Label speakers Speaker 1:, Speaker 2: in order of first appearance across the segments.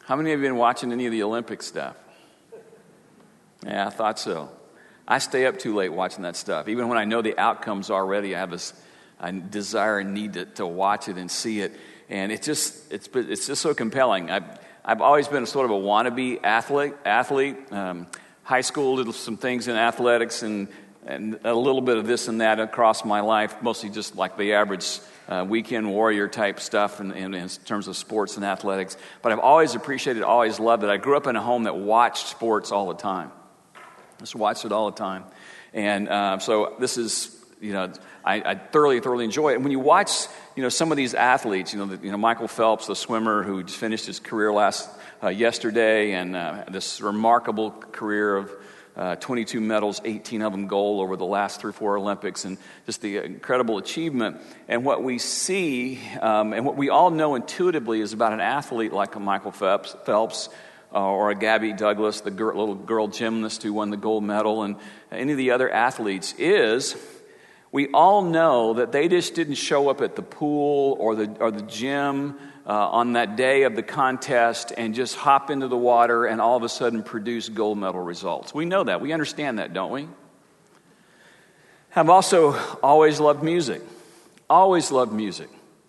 Speaker 1: How many of you have been watching any of the Olympic stuff? Yeah, I thought so. I stay up too late watching that stuff. Even when I know the outcomes already, I have this desire and need to watch it and see it. And it's just so compelling. I've always been sort of a wannabe athlete. High school did some things in athletics and a little bit of this and that across my life, mostly just like the average weekend warrior type stuff in terms of sports and athletics. But I've always appreciated, always loved it. I grew up in a home that watched sports all the time. Just watched it all the time. And so this is, I thoroughly enjoy it. And when you watch, some of these athletes, Michael Phelps, the swimmer who just finished his career yesterday, and this remarkable career of 22 medals, 18 of them gold over the last 3 or 4 Olympics, and just the incredible achievement. And what we see, and what we all know intuitively is about an athlete like a Michael Phelps, or a Gabby Douglas, the little girl gymnast who won the gold medal, and any of the other athletes, is we all know that they just didn't show up at the pool or the gym on that day of the contest and just hop into the water and all of a sudden produce gold medal results. We know that. We understand that, don't we? I've also always loved music. Always loved music.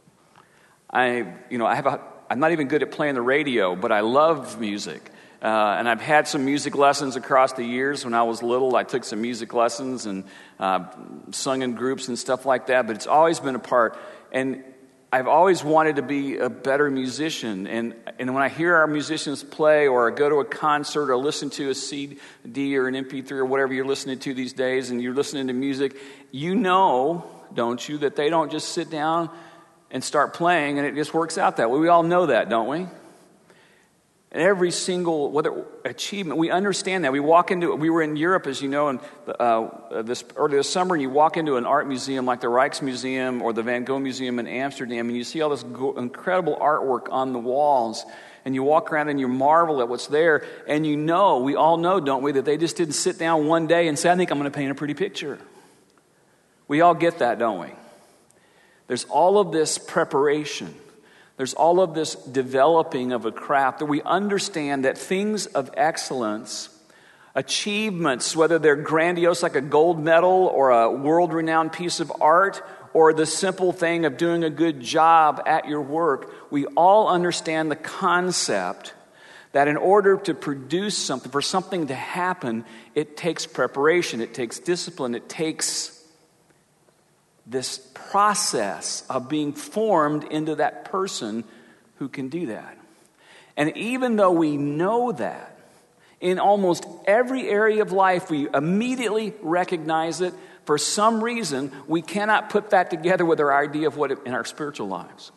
Speaker 1: I'm not even good at playing the radio, but I love music. And I've had some music lessons across the years. When I was little, I took some music lessons and sung in groups and stuff like that, but it's always been a part. And I've always wanted to be a better musician. And when I hear our musicians play or go to a concert or listen to a CD or an MP3 or whatever you're listening to these days, and you're listening to music, don't you, that they don't just sit down and start playing and it just works out that way. We all know that, don't we? And every single achievement, we understand that. We were in Europe, as you know, and earlier this summer, and you walk into an art museum like the Rijksmuseum or the Van Gogh Museum in Amsterdam, and you see all this incredible artwork on the walls, and you walk around and you marvel at what's there, and we all know, don't we, that they just didn't sit down one day and say, I think I'm going to paint a pretty picture. We all get that, don't we? There's all of this preparation. There's all of this developing of a craft that we understand that things of excellence, achievements, whether they're grandiose like a gold medal or a world-renowned piece of art or the simple thing of doing a good job at your work, we all understand the concept that in order to produce something, for something to happen, it takes preparation, it takes discipline, it takes this process of being formed into that person who can do that. And even though we know that, in almost every area of life, we immediately recognize it. For some reason, we cannot put that together with our idea of what in our spiritual lives.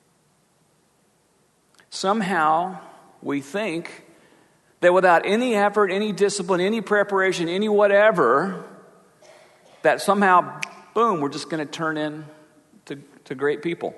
Speaker 1: Somehow, we think that without any effort, any discipline, any preparation, any whatever, that somehow, boom, we're just going to turn into great people.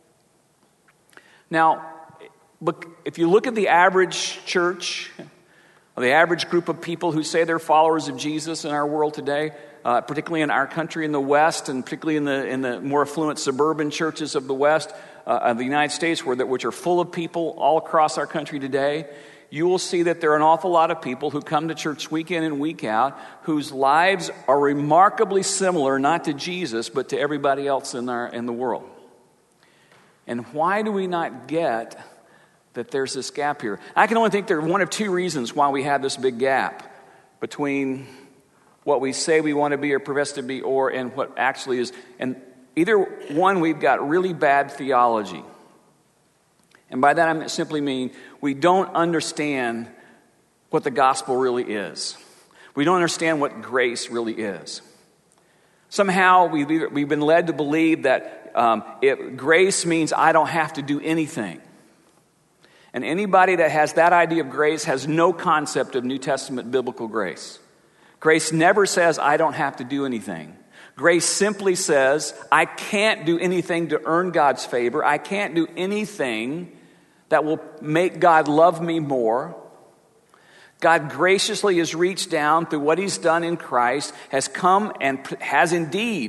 Speaker 1: Now, if you look at the average church, or the average group of people who say they're followers of Jesus in our world today, particularly in our country in the West, and particularly in the more affluent suburban churches of the West, of the United States, which are full of people all across our country today, you will see that there are an awful lot of people who come to church week in and week out whose lives are remarkably similar, not to Jesus, but to everybody else in the world. And why do we not get that there's this gap here? I can only think there are one of two reasons why we have this big gap between what we say we want to be or profess to be and what actually is. And either one, we've got really bad theology. And by that I simply mean we don't understand what the gospel really is. We don't understand what grace really is. Somehow we've been led to believe that grace means I don't have to do anything. And anybody that has that idea of grace has no concept of New Testament biblical grace. Grace never says I don't have to do anything. Grace simply says I can't do anything to earn God's favor. I can't do anything that will make God love me more. God graciously has reached down through what he's done in Christ, has come and has indeed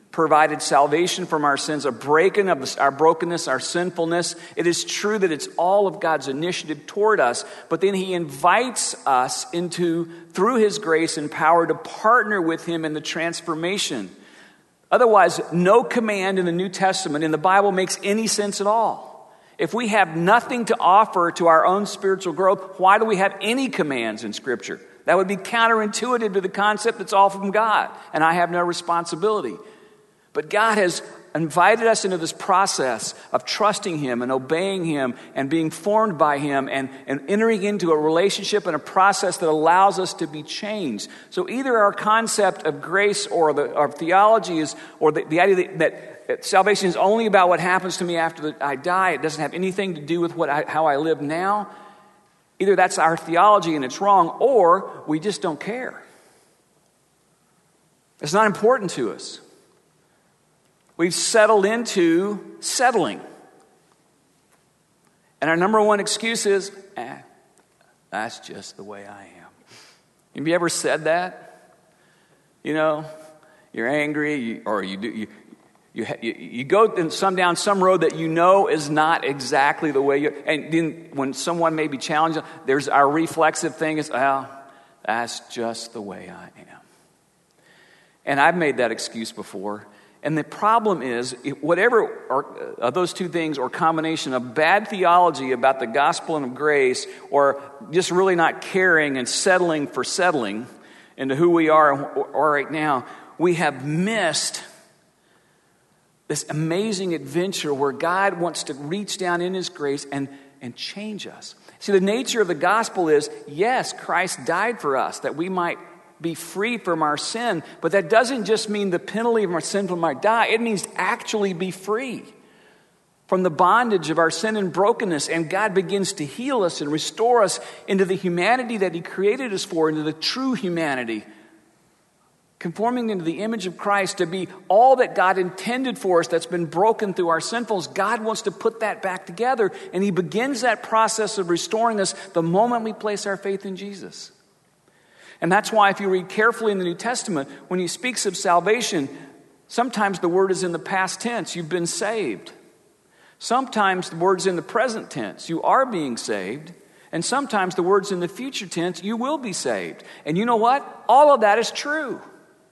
Speaker 1: provided salvation from our sins, a breaking of our brokenness, our sinfulness. It is true that it's all of God's initiative toward us, but then he invites us through his grace and power, to partner with him in the transformation. Otherwise, no command in the New Testament, in the Bible, makes any sense at all. If we have nothing to offer to our own spiritual growth, why do we have any commands in Scripture? That would be counterintuitive to the concept it's all from God, and I have no responsibility. But God has invited us into this process of trusting him and obeying him and being formed by him and entering into a relationship and a process that allows us to be changed. So either our concept of grace or our theology is, or the idea that salvation is only about what happens to me after I die, it doesn't have anything to do with how I live now. Either that's our theology and it's wrong, or we just don't care. It's not important to us. We've settled into settling. And our number one excuse is, that's just the way I am. Have you ever said that? You know, you're angry, you go down some road that you know is not exactly the way you. And then when someone may be challenged, there's our reflexive thing is, that's just the way I am. And I've made that excuse before. And the problem is, whatever of those two things, or combination of bad theology about the gospel and of grace, or just really not caring and settling for settling into who we are right now, we have missed this amazing adventure where God wants to reach down in his grace and change us. See, the nature of the gospel is, yes, Christ died for us that we might be free from our sin, but that doesn't just mean the penalty of our sin might die. It means actually be free from the bondage of our sin and brokenness, and God begins to heal us and restore us into the humanity that he created us for, into the true humanity, conforming into the image of Christ, to be all that God intended for us that's been broken through our sinfulness. God wants to put that back together, and he begins that process of restoring us the moment we place our faith in Jesus. And that's why if you read carefully in the New Testament, when he speaks of salvation, sometimes the word is in the past tense, you've been saved. Sometimes the word's in the present tense, you are being saved. And sometimes the word's in the future tense, you will be saved. And you know what? All of that is true.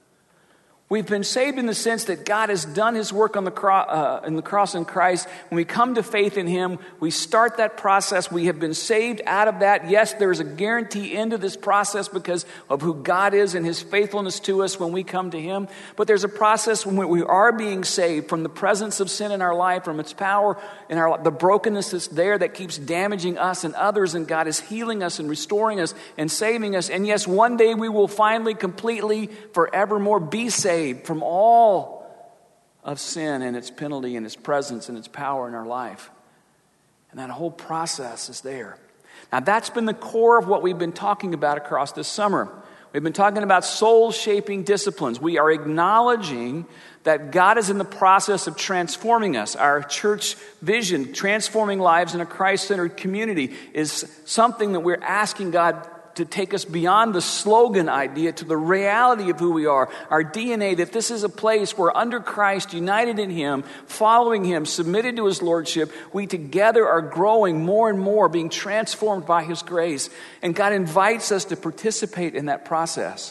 Speaker 1: We've been saved in the sense that God has done his work on the cross in Christ. When we come to faith in him, we start that process. We have been saved out of that. Yes, there's a guarantee into this process because of who God is and his faithfulness to us when we come to him. But there's a process when we are being saved from the presence of sin in our life, from its power in the brokenness that's there that keeps damaging us and others. And God is healing us and restoring us and saving us. And yes, one day we will finally, completely, forevermore be saved from all of sin and its penalty and its presence and its power in our life. And that whole process is there. Now that's been the core of what we've been talking about across this summer. We've been talking about soul-shaping disciplines. We are acknowledging that God is in the process of transforming us. Our church vision, transforming lives in a Christ-centered community, is something that we're asking God to take us beyond the slogan idea to the reality of who we are, our DNA, that this is a place where under Christ, united in him, following him, submitted to his lordship, we together are growing more and more, being transformed by his grace. And God invites us to participate in that process.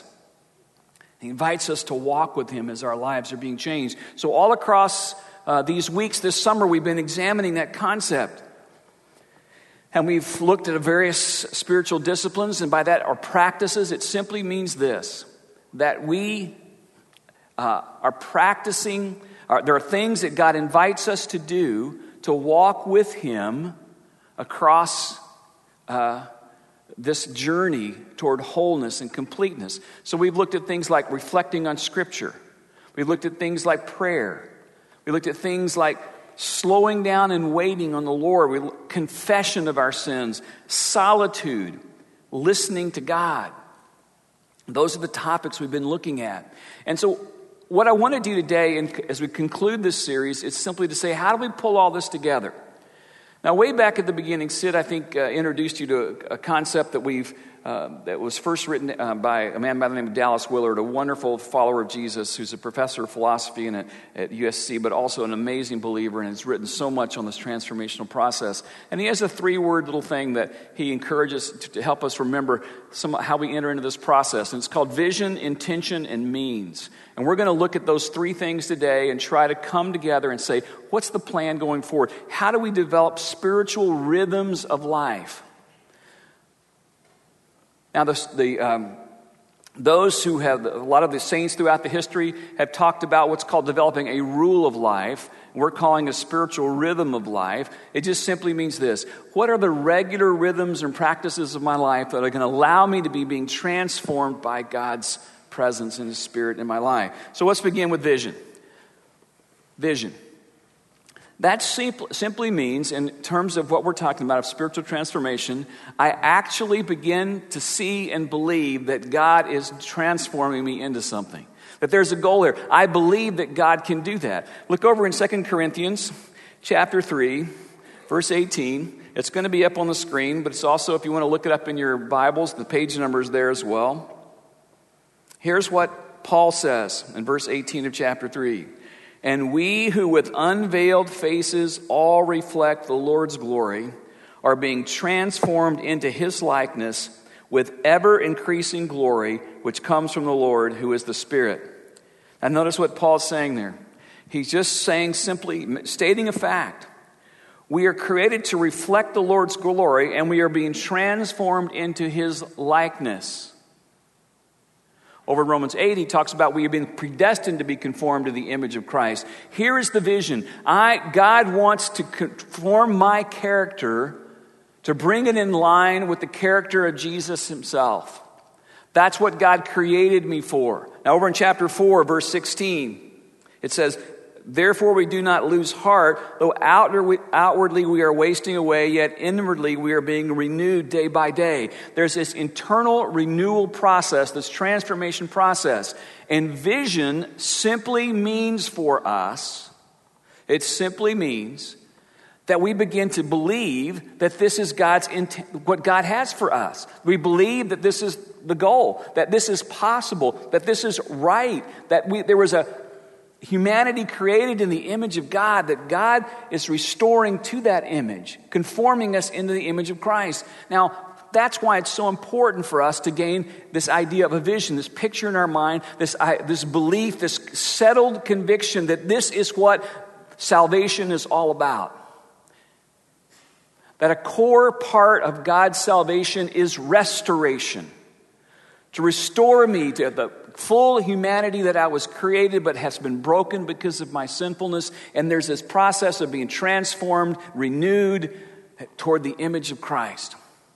Speaker 1: He invites us to walk with him as our lives are being changed. So all across these weeks this summer, we've been examining that concept. And we've looked at various spiritual disciplines, and by that, our practices. It simply means this, that we are practicing, there are things that God invites us to do to walk with him across this journey toward wholeness and completeness. So we've looked at things like reflecting on Scripture. We've looked at things like prayer. We looked at things like slowing down and waiting on the Lord, confession of our sins, solitude, listening to God. Those are the topics we've been looking at. And so what I want to do today, and as we conclude this series, is simply to say, how do we pull all this together? Now, way back at the beginning, Sid, I think, introduced you to a concept that we've that was first written by a man by the name of Dallas Willard, a wonderful follower of Jesus who's a professor of philosophy at USC, but also an amazing believer, and has written so much on this transformational process. And he has a 3-word little thing that he encourages to help us remember how we enter into this process. And it's called vision, intention, and means. And we're going to look at those 3 things today and try to come together and say, what's the plan going forward? How do we develop spiritual rhythms of life? Now, those who have, a lot of the saints throughout the history have talked about what's called developing a rule of life. We're calling a spiritual rhythm of life. It just simply means this. What are the regular rhythms and practices of my life that are going to allow me to be being transformed by God's presence and His Spirit in my life? So let's begin with vision. Vision. That simply means, in terms of what we're talking about, of spiritual transformation, I actually begin to see and believe that God is transforming me into something. That there's a goal here. I believe that God can do that. Look over in 2 Corinthians chapter 3, verse 18. It's going to be up on the screen, but it's also, if you want to look it up in your Bibles, the page number is there as well. Here's what Paul says in verse 18 of chapter 3. And we who with unveiled faces all reflect the Lord's glory are being transformed into His likeness with ever-increasing glory, which comes from the Lord, who is the Spirit. Now notice what Paul's saying there. He's just saying, simply stating a fact. We are created to reflect the Lord's glory, and we are being transformed into His likeness. Over in Romans 8, he talks about we have been predestined to be conformed to the image of Christ. Here is the vision. God wants to conform my character, to bring it in line with the character of Jesus Himself. That's what God created me for. Now over in chapter 4, verse 16, it says, therefore we do not lose heart, though outwardly we are wasting away, yet inwardly we are being renewed day by day. There's this internal renewal process, this transformation process. And vision simply means for us, it simply means that we begin to believe that this is God's what God has for us. We believe that this is the goal, that this is possible, that this is right, that there was a humanity created in the image of God, that God is restoring to that image, conforming us into the image of Christ. Now, that's why it's so important for us to gain this idea of a vision, this picture in our mind, this belief, this settled conviction that this is what salvation is all about. That a core part of God's salvation is restoration. To restore me to the full humanity that I was created but has been broken because of my sinfulness. And there's this process of being transformed, renewed toward the image of Christ.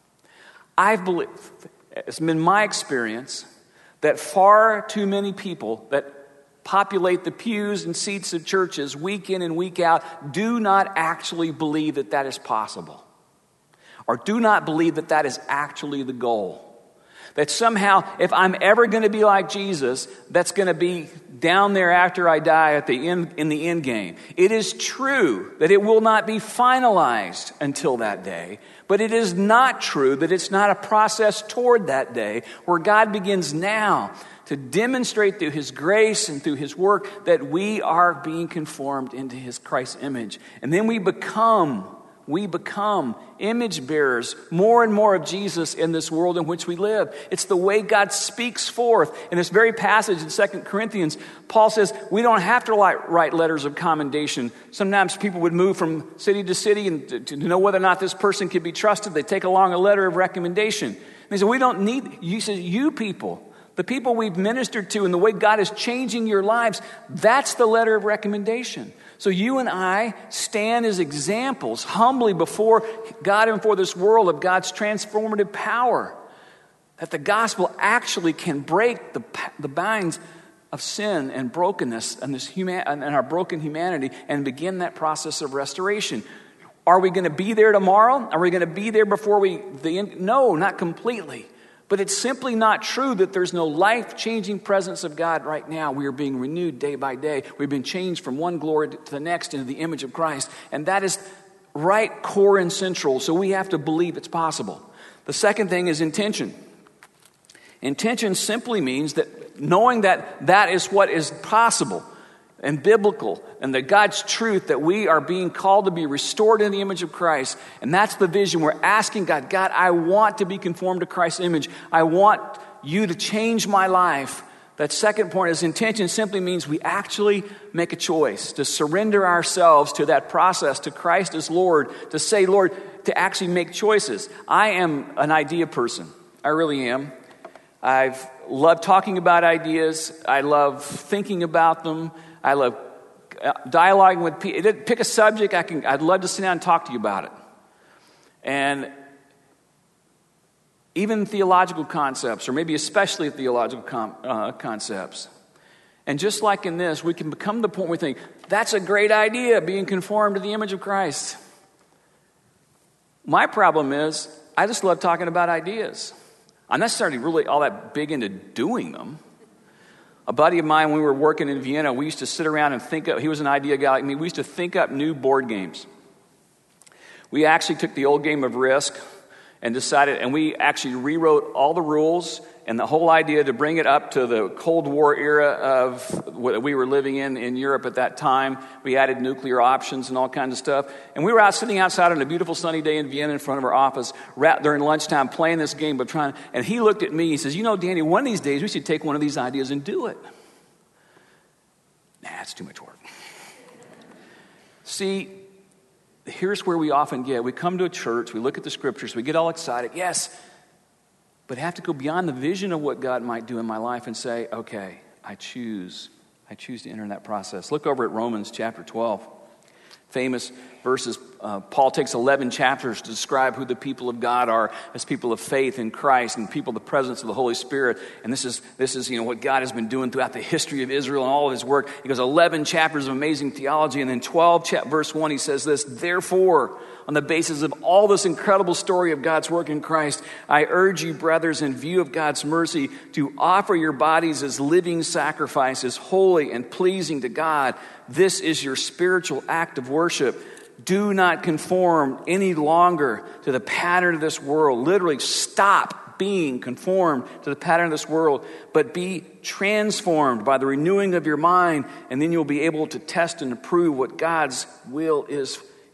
Speaker 1: I believe, it's been my experience, that far too many people that populate the pews and seats of churches week in and week out do not actually believe that that is possible. Or do not believe that that is actually the goal. That somehow, if I'm ever going to be like Jesus, that's going to be down there after I die in the end game. It is true that it will not be finalized until that day, but it is not true that it's not a process toward that day where God begins now to demonstrate through His grace and through His work that we are being conformed into His Christ's image. And then we become image bearers, more and more of Jesus in this world in which we live. It's the way God speaks forth. In this very passage in 2 Corinthians, Paul says we don't have to write letters of commendation. Sometimes people would move from city to city and to know whether or not this person could be trusted. They take along a letter of recommendation. And he said, we don't need, he says, you people, the people we've ministered to and the way God is changing your lives, that's the letter of recommendation. So you and I stand as examples humbly before God and before this world of God's transformative power. That the gospel actually can break the binds of sin and brokenness and our broken humanity and begin that process of restoration. Are we going to be there tomorrow? Are we going to be there before No, not completely. But it's simply not true that there's no life-changing presence of God right now. We are being renewed day by day. We've been changed from one glory to the next into the image of Christ. And that is right core and central. So we have to believe it's possible. The second thing is intention. Intention simply means that knowing that that is what is possible and biblical, and that God's truth, that we are being called to be restored in the image of Christ. And that's the vision. We're asking God, God, I want to be conformed to Christ's image. I want you to change my life. That second point is intention simply means we actually make a choice to surrender ourselves to that process, to Christ as Lord, to say, Lord, to actually make choices. I am an idea person. I really am. I've loved talking about ideas. I love thinking about them. I love dialoguing with people. Pick a subject, I'd love to sit down and talk to you about it. And even theological concepts, or maybe especially theological concepts. And just like in this, we can become to the point where we think, that's a great idea, being conformed to the image of Christ. My problem is, I just love talking about ideas. I'm not necessarily really all that big into doing them. A buddy of mine, when we were working in Vienna, we used to sit around and think up, he was an idea guy like me, we used to think up new board games. We actually took the old game of Risk and decided, and we actually rewrote all the rules and the whole idea to bring it up to the Cold War era of what we were living in Europe at that time. We added nuclear options and all kinds of stuff. And we were out sitting outside on a beautiful sunny day in Vienna in front of our office during lunchtime playing this game, and he looked at me, he says, you know, Danny, one of these days we should take one of these ideas and do it. Nah, it's too much work. See, here's where we often get. We come to a church, we look at the scriptures, we get all excited, yes, but have to go beyond the vision of what God might do in my life and say, okay, I choose to enter in that process. Look over at Romans chapter 12. Famous verses. Paul takes 11 chapters to describe who the people of God are as people of faith in Christ and people of the presence of the Holy Spirit. And this is what God has been doing throughout the history of Israel and all of his work. He goes 11 chapters of amazing theology, and then verse 1, he says this, therefore, on the basis of all this incredible story of God's work in Christ, I urge you, brothers, in view of God's mercy, to offer your bodies as living sacrifices, holy and pleasing to God. This is your spiritual act of worship. Do not conform any longer to the pattern of this world. Literally, stop being conformed to the pattern of this world, but be transformed by the renewing of your mind, and then you'll be able to test and approve what God's will is,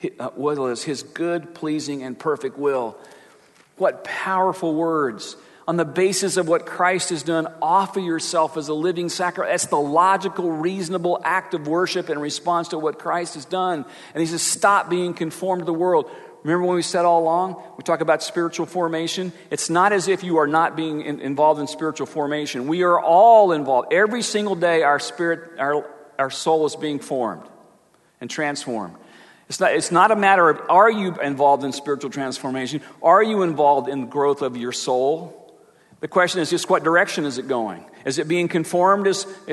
Speaker 1: his good, pleasing, and perfect will. What powerful words. On the basis of what Christ has done, offer yourself as a living sacrifice. That's the logical, reasonable act of worship in response to what Christ has done. And he says, stop being conformed to the world. Remember when we said all along, we talk about spiritual formation? It's not as if you are not being involved in spiritual formation. We are all involved. Every single day, our spirit, our soul is being formed and transformed. It's not a matter of, are you involved in spiritual transformation? Are you involved in the growth of your soul? The question is just, what direction is it going? Is it being conformed,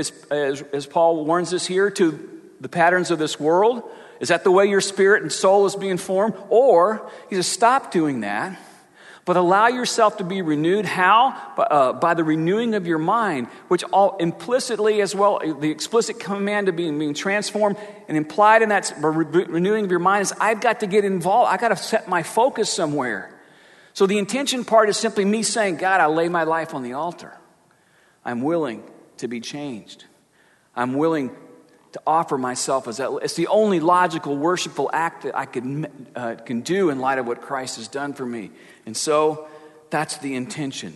Speaker 1: as Paul warns us here, to the patterns of this world? Is that the way your spirit and soul is being formed? Or he says, stop doing that, but allow yourself to be renewed. How? By the renewing of your mind, which all implicitly as well, the explicit command of being transformed, and implied in that renewing of your mind is, I've got to get involved. I've got to set my focus somewhere. So the intention part is simply me saying, God, I lay my life on the altar. I'm willing to be changed. I'm willing to offer myself as that. It's the only logical, worshipful act that I can do in light of what Christ has done for me. And so that's the intention.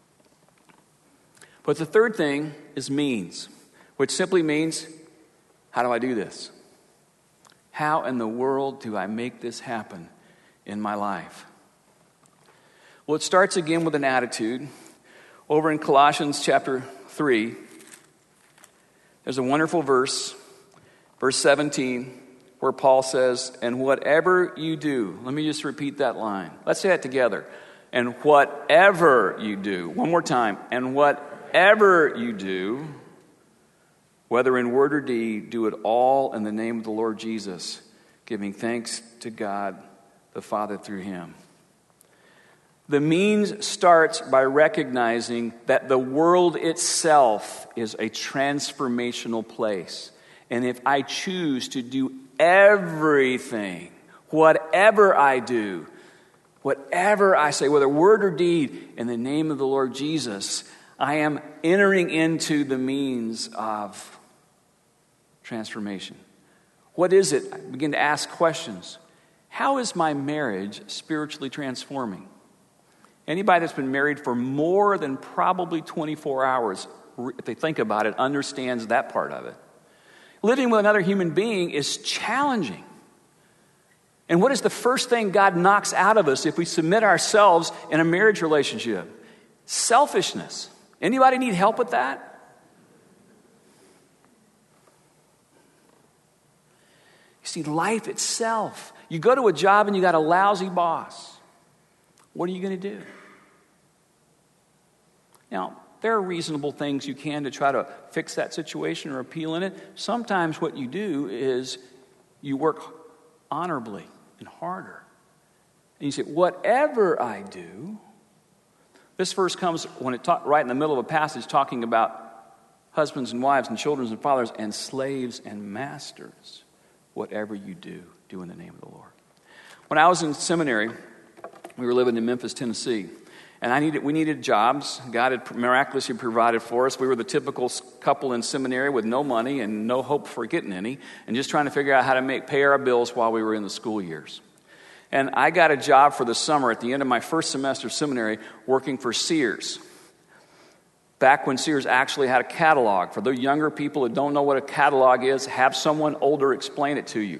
Speaker 1: But the third thing is means, which simply means, how do I do this? How in the world do I make this happen in my life? Well, it starts again with an attitude. Over in Colossians chapter 3, there's a wonderful verse, verse 17, where Paul says, and whatever you do, let me just repeat that line. Let's say that together. And whatever you do, one more time, and whatever you do, whether in word or deed, do it all in the name of the Lord Jesus, giving thanks to God the Father through him. The means starts by recognizing that the world itself is a transformational place. And if I choose to do everything, whatever I do, whatever I say, whether word or deed, in the name of the Lord Jesus, I am entering into the means of transformation. What is it? I begin to ask questions. How is my marriage spiritually transforming? Anybody that's been married for more than probably 24 hours, if they think about it, understands that part of it. Living with another human being is challenging. And what is the first thing God knocks out of us if we submit ourselves in a marriage relationship? Selfishness. Anybody need help with that? You see, life itself. You go to a job and you got a lousy boss. What are you going to do? Now, there are reasonable things you can to try to fix that situation or appeal in it. Sometimes what you do is you work honorably and harder. And you say, whatever I do, this verse comes when right in the middle of a passage talking about husbands and wives and children and fathers and slaves and masters. Whatever you do, do in the name of the Lord. When I was in seminary, we were living in Memphis, Tennessee. And we needed jobs. God had miraculously provided for us. We were the typical couple in seminary with no money and no hope for getting any, and just trying to figure out how to pay our bills while we were in the school years. And I got a job for the summer at the end of my first semester of seminary working for Sears. Back when Sears actually had a catalog. For the younger people that don't know what a catalog is, have someone older explain it to you.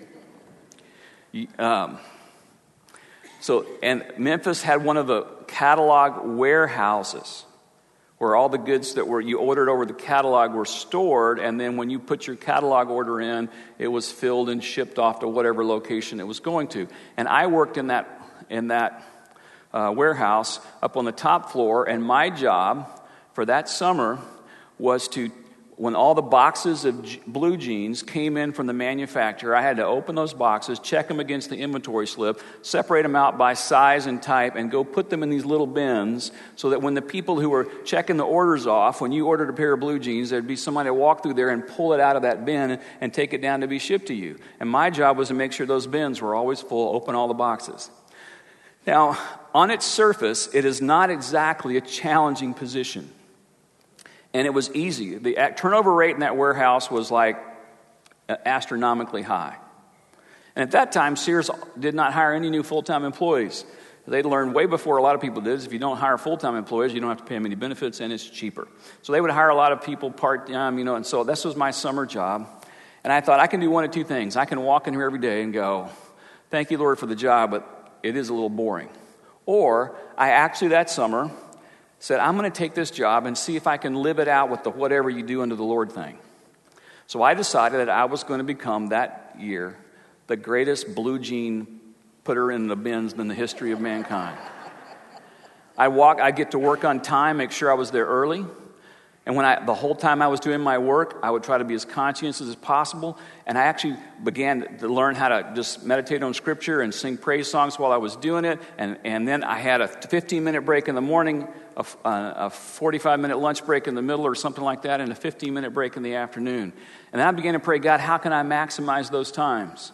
Speaker 1: And Memphis had one of the catalog warehouses where all the goods that you ordered over the catalog were stored, and then when you put your catalog order in, it was filled and shipped off to whatever location it was going to. And I worked in that warehouse up on the top floor, and my job for that summer was to, when all the boxes of blue jeans came in from the manufacturer, I had to open those boxes, check them against the inventory slip, separate them out by size and type, and go put them in these little bins so that when the people who were checking the orders off, when you ordered a pair of blue jeans, there'd be somebody to walk through there and pull it out of that bin and take it down to be shipped to you. And my job was to make sure those bins were always full, open all the boxes. Now, on its surface, it is not exactly a challenging position. And it was easy. The turnover rate in that warehouse was like astronomically high. And at that time, Sears did not hire any new full-time employees. They'd learned way before a lot of people did is if you don't hire full-time employees, you don't have to pay them any benefits, and it's cheaper. So they would hire a lot of people part-time, and so this was my summer job. And I thought, I can do one of two things. I can walk in here every day and go, thank you, Lord, for the job, but it is a little boring. Or I actually that summer said, I'm going to take this job and see if I can live it out with the whatever you do unto the Lord thing. So I decided that I was going to become that year the greatest blue jean putter in the bins in the history of mankind. I'd get to work on time, make sure I was there early. And the whole time I was doing my work, I would try to be as conscientious as possible. And I actually began to learn how to just meditate on Scripture and sing praise songs while I was doing it. And then I had a 15-minute break in the morning, a 45-minute lunch break in the middle or something like that, and a 15-minute break in the afternoon. And then I began to pray, God, how can I maximize those times?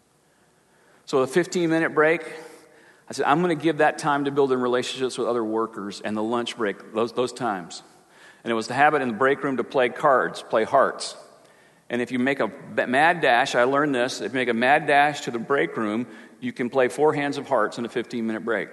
Speaker 1: So the 15-minute break, I said, I'm going to give that time to build in relationships with other workers, and the lunch break, those times. And it was the habit in the break room to play cards, play hearts. And if you make a mad dash, I learned this, if you make a mad dash to the break room, you can play 4 hands of hearts in a 15-minute break.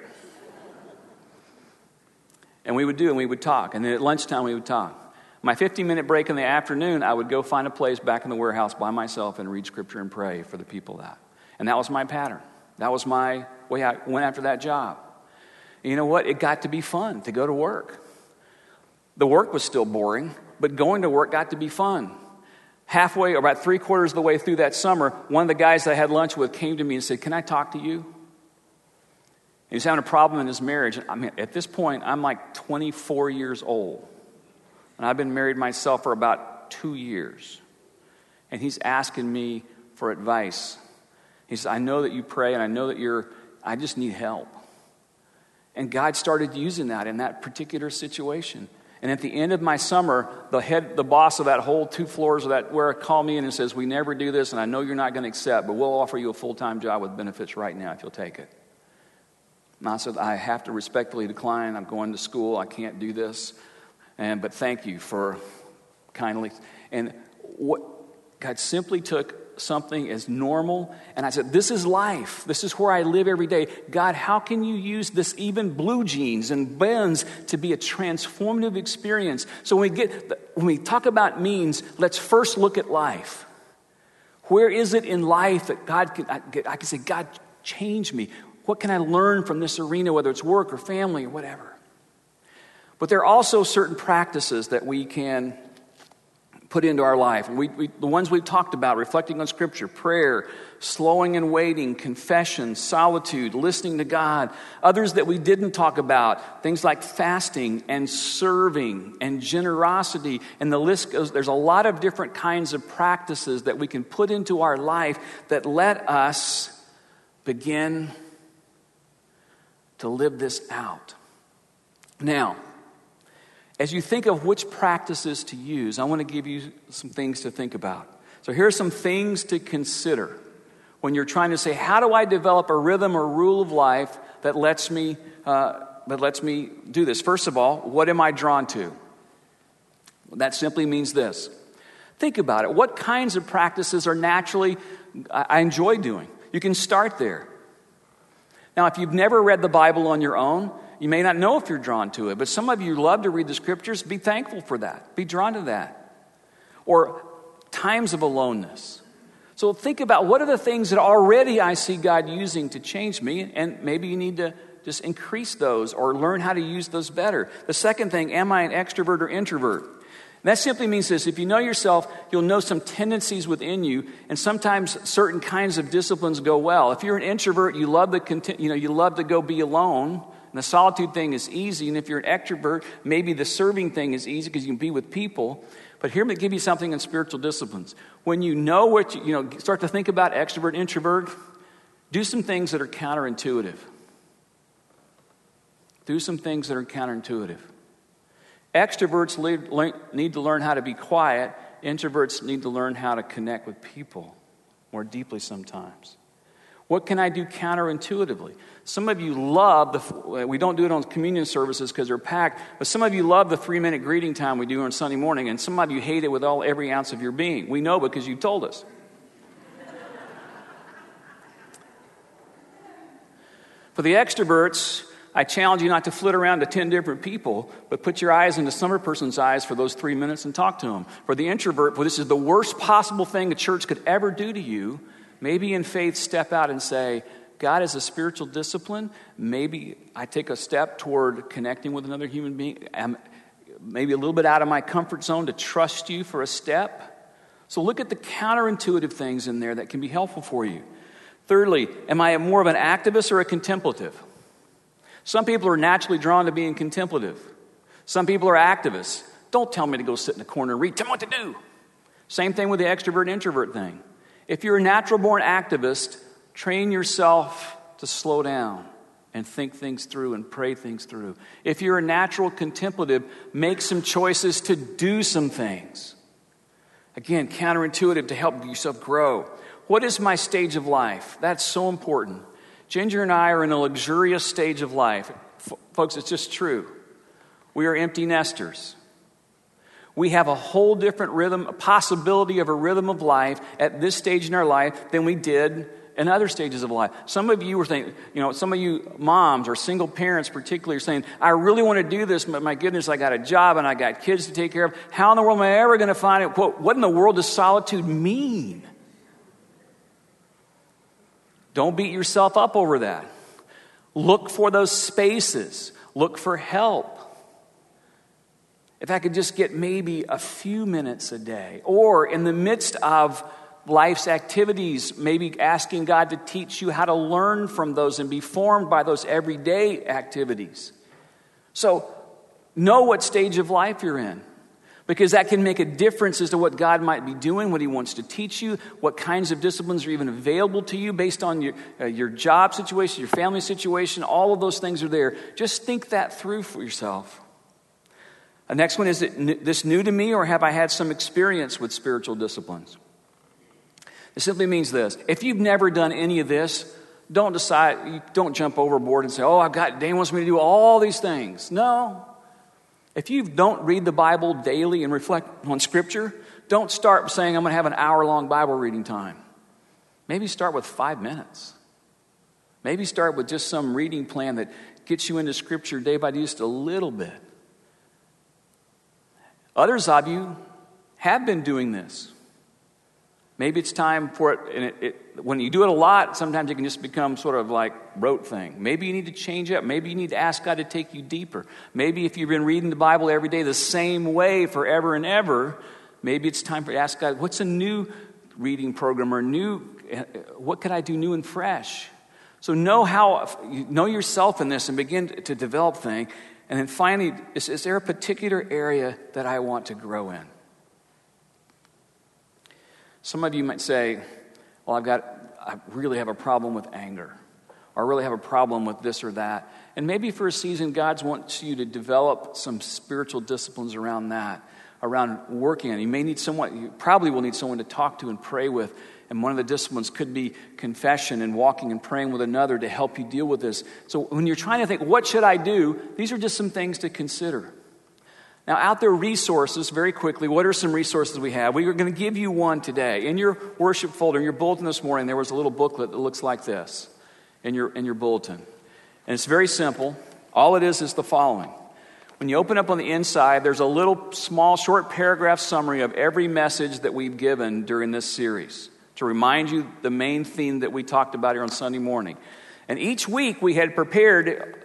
Speaker 1: And we would talk. And then at lunchtime, we would talk. My 15-minute break in the afternoon, I would go find a place back in the warehouse by myself and read Scripture and pray for the people that. And that was my pattern. That was my way I went after that job. And you know what? It got to be fun to go to work. The work was still boring, but going to work got to be fun. Halfway, or about 3/4 of the way through that summer, one of the guys that I had lunch with came to me and said, can I talk to you? He was having a problem in his marriage. I mean, at this point, I'm like 24 years old. And I've been married myself for about 2 years. And he's asking me for advice. He says, I know that you pray, and I know that I just need help. And God started using that in that particular situation. And at the end of my summer, the boss of that whole 2 floors of that where called me in and says, we never do this, and I know you're not going to accept, but we'll offer you a full-time job with benefits right now if you'll take it. And I said, I have to respectfully decline. I'm going to school. I can't do this. But thank you for kindly. And what God simply took something as normal, and I said, this is life. This is where I live every day. God, how can you use this, even blue jeans and Benz, to be a transformative experience? So when we talk about means, let's first look at life. Where is it in life that I can say, God, change me? What can I learn from this arena, whether it's work or family or whatever? But there are also certain practices that we can put into our life. And the ones we've talked about, reflecting on Scripture, prayer, slowing and waiting, confession, solitude, listening to God. Others that we didn't talk about, things like fasting and serving and generosity. And the list goes, there's a lot of different kinds of practices that we can put into our life that let us begin to live this out. Now, as you think of which practices to use, I want to give you some things to think about. So here are some things to consider when you're trying to say, how do I develop a rhythm or rule of life that lets me do this? First of all, what am I drawn to? That simply means this. Think about it. What kinds of practices are naturally I enjoy doing? You can start there. Now, if you've never read the Bible on your own, you may not know if you're drawn to it, but some of you love to read the Scriptures. Be thankful for that. Be drawn to that. Or times of aloneness. So think about what are the things that already I see God using to change me, and maybe you need to just increase those or learn how to use those better. The second thing, am I an extrovert or introvert? And that simply means this. If you know yourself, you'll know some tendencies within you, and sometimes certain kinds of disciplines go well. If you're an introvert, you love to go be alone. And the solitude thing is easy. And if you're an extrovert, maybe the serving thing is easy because you can be with people. But here, I'm going to give you something in spiritual disciplines. When you know what start to think about extrovert, introvert, do some things that are counterintuitive. Do some things that are counterintuitive. Extroverts need to learn how to be quiet. Introverts need to learn how to connect with people more deeply sometimes. What can I do counterintuitively? Some of you love we don't do it on communion services because they're packed, but some of you love the 3-minute greeting time we do on Sunday morning, and some of you hate it with every ounce of your being. We know because you told us. For the extroverts, I challenge you not to flit around to 10 different people, but put your eyes into some person's eyes for those 3 minutes and talk to them. For the introvert, this is the worst possible thing a church could ever do to you. Maybe in faith, step out and say, God is a spiritual discipline. Maybe I take a step toward connecting with another human being. I'm maybe a little bit out of my comfort zone to trust you for a step. So look at the counterintuitive things in there that can be helpful for you. Thirdly, am I more of an activist or a contemplative? Some people are naturally drawn to being contemplative. Some people are activists. Don't tell me to go sit in a corner and read. Tell me what to do. Same thing with the extrovert-introvert thing. If you're a natural-born activist, train yourself to slow down and think things through and pray things through. If you're a natural contemplative, make some choices to do some things. Again, counterintuitive to help yourself grow. What is my stage of life? That's so important. Ginger and I are in a luxurious stage of life. Folks, it's just true. We are empty nesters. We have a whole different rhythm, a possibility of a rhythm of life at this stage in our life than we did in other stages of life. Some of you were thinking, some of you moms or single parents particularly are saying, I really want to do this, but my goodness, I got a job and I got kids to take care of. How in the world am I ever going to find it? Quote, what in the world does solitude mean? Don't beat yourself up over that. Look for those spaces. Look for help. If I could just get maybe a few minutes a day, or in the midst of life's activities, maybe asking God to teach you how to learn from those and be formed by those everyday activities. So know what stage of life you're in, because that can make a difference as to what God might be doing, what He wants to teach you, what kinds of disciplines are even available to you based on your job situation, your family situation. All of those things are there. Just think that through for yourself. The next one, is this new to me, or have I had some experience with spiritual disciplines? It simply means this. If you've never done any of this, don't jump overboard and say, Dan wants me to do all these things. No. If you don't read the Bible daily and reflect on Scripture, don't start saying, I'm going to have an hour-long Bible reading time. Maybe start with 5 minutes. Maybe start with just some reading plan that gets you into Scripture day by day, just a little bit. Others of you have been doing this. Maybe it's time for it, and when you do it a lot, sometimes it can just become sort of like rote thing. Maybe you need to change up. Maybe you need to ask God to take you deeper. Maybe if you've been reading the Bible every day the same way forever and ever, maybe it's time for you to ask God, what's a new reading program or what could I do new and fresh? So know yourself in this and begin to develop things. And then finally, is there a particular area that I want to grow in? Some of you might say, well, I really have a problem with anger, or I really have a problem with this or that. And maybe for a season, God wants you to develop some spiritual disciplines around that, around working on it. You probably will need someone to talk to and pray with. And one of the disciplines could be confession and walking and praying with another to help you deal with this. So when you're trying to think, what should I do? These are just some things to consider. Now, out there, resources, very quickly, what are some resources we have? We are going to give you one today. In your worship folder, in your bulletin this morning, there was a little booklet that looks like this in your bulletin. And it's very simple. All it is the following. When you open up on the inside, there's a little small, short paragraph summary of every message that we've given during this series to remind you the main theme that we talked about here on Sunday morning. And each week we had prepared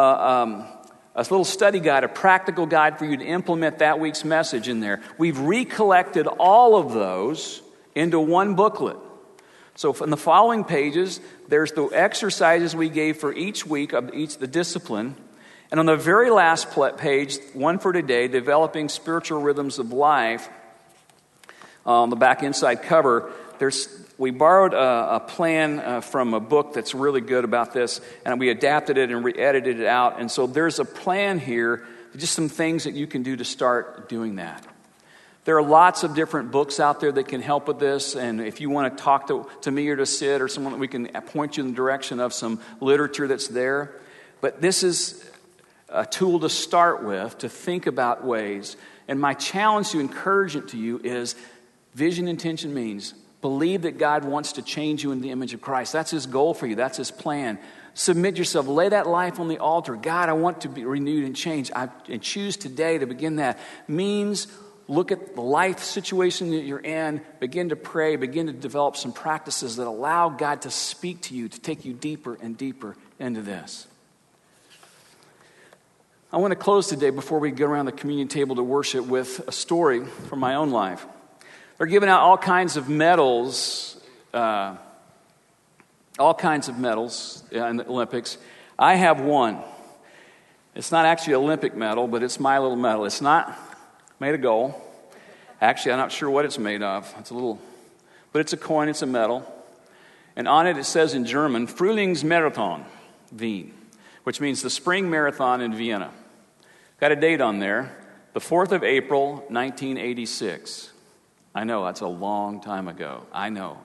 Speaker 1: a little study guide, a practical guide for you to implement that week's message in there. We've recollected all of those into one booklet. So in the following pages, there's the exercises we gave for each week of the discipline. And on the very last page, one for today, Developing Spiritual Rhythms of Life, on the back inside cover, we borrowed a plan from a book that's really good about this, and we adapted it and re-edited it out. And so there's a plan here, just some things that you can do to start doing that. There are lots of different books out there that can help with this, and if you want to talk to me or to Sid or someone, we can point you in the direction of some literature that's there. But this is a tool to start with, to think about ways. And my challenge to encourage it to you is vision, intention, means. Believe that God wants to change you in the image of Christ. That's His goal for you. That's His plan. Submit yourself. Lay that life on the altar. God, I want to be renewed and changed. And choose today to begin that. Means look at the life situation that you're in. Begin to pray. Begin to develop some practices that allow God to speak to you, to take you deeper and deeper into this. I want to close today before we go around the communion table to worship with a story from my own life. They're giving out all kinds of medals in the Olympics. I have one. It's not actually an Olympic medal, but it's my little medal. It's not made of gold. Actually, I'm not sure what it's made of. But it's a coin, it's a medal. And on it says in German, Frühlingsmarathon, Wien, which means the spring marathon in Vienna. Got a date on there, the 4th of April, 1986. I know, that's a long time ago. I know.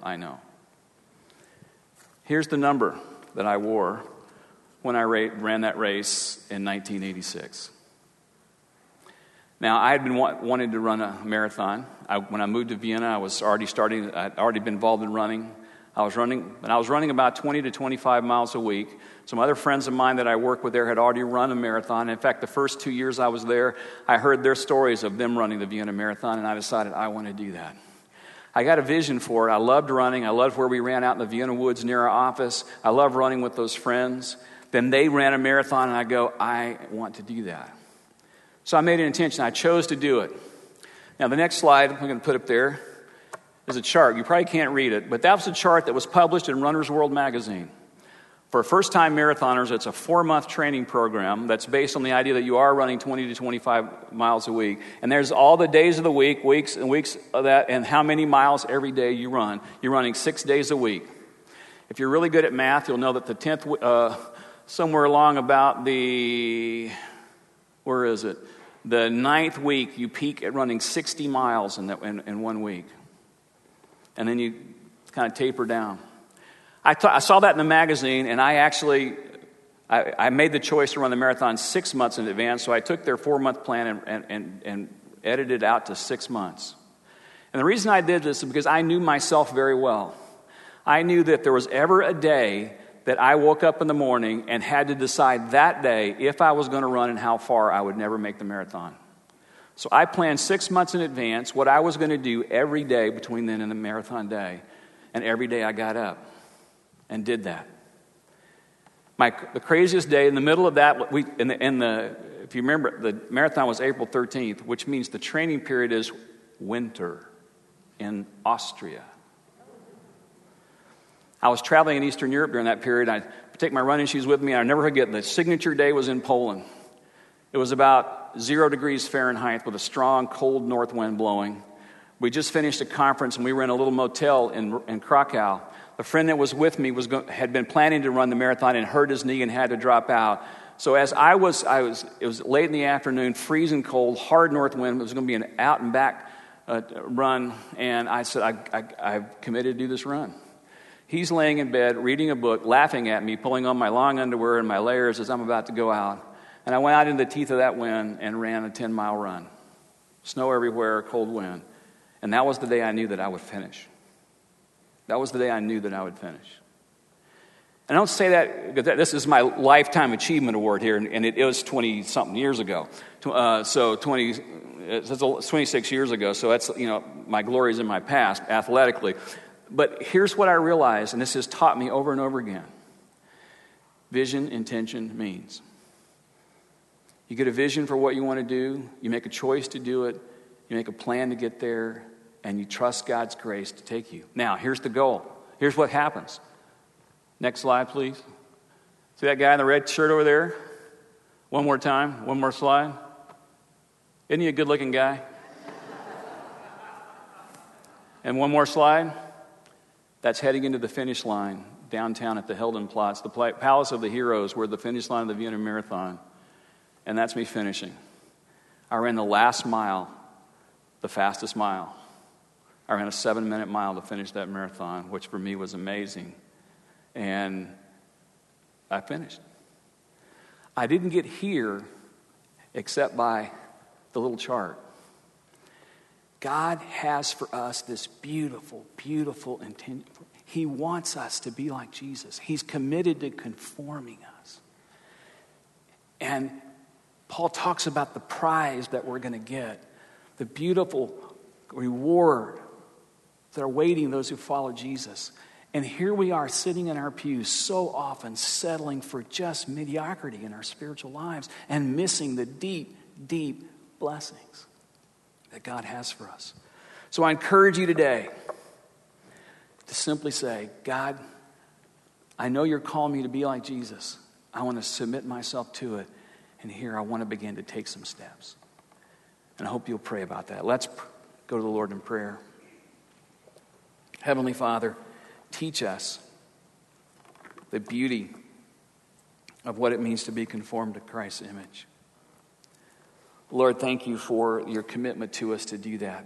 Speaker 1: Here's the number that I wore when I ran that race in 1986. Now, I had been wanting to run a marathon. When I moved to Vienna, I was already I'd already been involved in running. I was running about 20 to 25 miles a week. Some other friends of mine that I work with there had already run a marathon. In fact, the first 2 years I was there, I heard their stories of them running the Vienna Marathon, and I decided I want to do that. I got a vision for it. I loved running. I loved where we ran out in the Vienna woods near our office. I loved running with those friends. Then they ran a marathon, and I want to do that. So I made an intention. I chose to do it. Now, the next slide I'm going to put up there is a chart. You probably can't read it, but that was a chart that was published in Runner's World magazine. For first-time marathoners, it's a 4-month training program that's based on the idea that you are running 20 to 25 miles a week. And there's all the days of the week, weeks and weeks of that, and how many miles every day you run. You're running 6 days a week. If you're really good at math, you'll know that the 10th, somewhere along about the 9th week, you peak at running 60 miles in 1 week. And then you kind of taper down. I saw that in the magazine, and I I made the choice to run the marathon 6 months in advance, so I took their 4-month plan and edited it out to 6 months. And the reason I did this is because I knew myself very well. I knew that there was ever a day that I woke up in the morning and had to decide that day if I was going to run and how far, I would never make the marathon. So I planned 6 months in advance what I was going to do every day between then and the marathon day. And every day I got up and did that. The craziest day in the middle of that, if you remember, the marathon was April 13th, which means the training period is winter in Austria. I was traveling in Eastern Europe during that period. I take my running shoes with me. I'll never forget, the signature day was in Poland. It was about 0 degrees Fahrenheit with a strong, cold north wind blowing. We just finished a conference, and we were in a little motel in Krakow. A friend that was with me had been planning to run the marathon and hurt his knee and had to drop out. So as it was late in the afternoon, freezing cold, hard north wind. It was going to be an out and back run, and I said, I've committed to do this run. He's laying in bed, reading a book, laughing at me, pulling on my long underwear and my layers as I'm about to go out. And I went out into the teeth of that wind and ran a 10-mile run. Snow everywhere, cold wind. And that was the day I knew that I would finish. That was the day I knew that I would finish. And I don't say that because this is my Lifetime Achievement Award here, and it was 20-something years ago. It's 26 years ago, so that's, my glory is in my past, athletically. But here's what I realized, and this has taught me over and over again. Vision, intention, means. You get a vision for what you want to do, you make a choice to do it, you make a plan to get there, and you trust God's grace to take you. Now, here's the goal. Here's what happens. Next slide, please. See that guy in the red shirt over there? One more time. One more slide. Isn't he a good-looking guy? And one more slide. That's heading into the finish line downtown at the Heldenplatz, the Palace of the Heroes, where the finish line of the Vienna Marathon. And that's me finishing. I ran the last mile, the fastest mile. I ran a 7-minute mile to finish that marathon, which for me was amazing. And I finished. I didn't get here except by the little chart. God has for us this beautiful, beautiful intention. He wants us to be like Jesus. He's committed to conforming us. And Paul talks about the prize that we're going to get, the beautiful reward that are waiting those who follow Jesus. And here we are sitting in our pews so often settling for just mediocrity in our spiritual lives and missing the deep, deep blessings that God has for us. So I encourage you today to simply say, God, I know you're calling me to be like Jesus. I want to submit myself to it. And here I want to begin to take some steps. And I hope you'll pray about that. Let's go to the Lord in prayer. Heavenly Father, teach us the beauty of what it means to be conformed to Christ's image. Lord, thank you for your commitment to us to do that.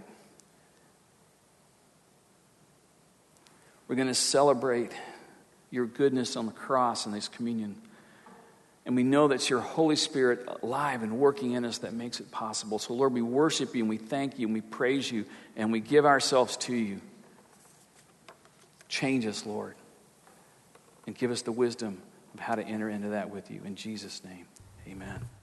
Speaker 1: We're going to celebrate your goodness on the cross in this communion. And we know that it's your Holy Spirit alive and working in us that makes it possible. So Lord, we worship you and we thank you and we praise you and we give ourselves to you. Change us, Lord, and give us the wisdom of how to enter into that with you. In Jesus' name, amen.